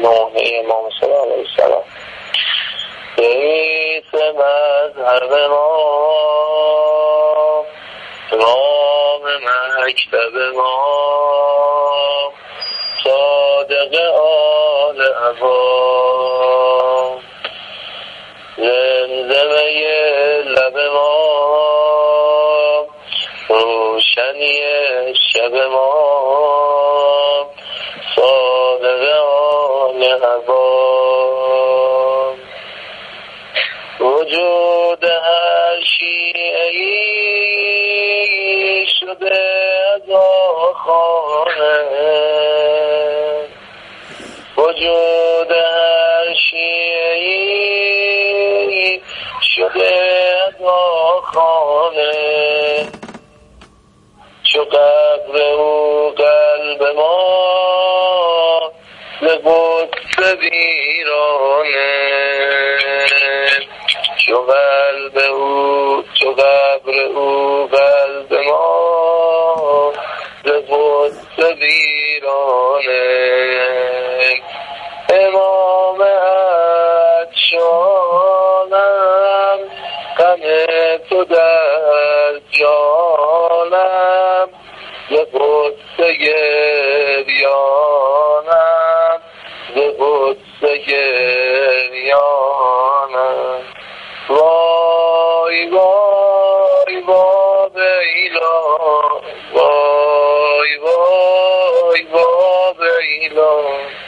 نوحه امام صلی علیه السلام. رئیس مذهب ما، امام مکتب ما، صادق آل عبا، زمزمه لب ما، روشنی شب ما، صادق آل عبا. وجود هر شیعه‌ای شده از آخانه، وجود هر شیعه‌ای شده از آخانه، چو قبر او قلب ما ز قدس ویرانه، چو قبر او قلب ما ز قدس ویرانه. امام عطشانم، غم تو در جانم، ز قدس گریانم، ز قدس گریانم. وای وای وای ویلا، وای وای وای ویلا.